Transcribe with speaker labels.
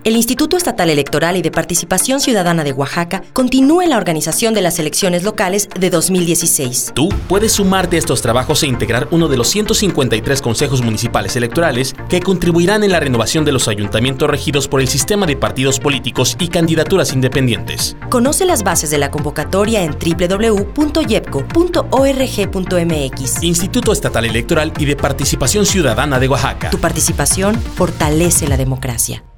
Speaker 1: el Instituto Estatal Electoral y de Participación Ciudadana de Oaxaca continúa en la organización de las elecciones locales de 2016.
Speaker 2: Tú puedes sumarte a estos trabajos e integrar uno de los 153 consejos municipales electorales que contribuirán en la renovación de los ayuntamientos regidos por el sistema de partidos políticos y candidaturas independientes.
Speaker 1: Conoce las bases de la convocatoria en www.yepco.org.mx.
Speaker 2: Instituto Estatal Electoral y de Participación Ciudadana de Oaxaca.
Speaker 1: Tu participación fortalece la democracia.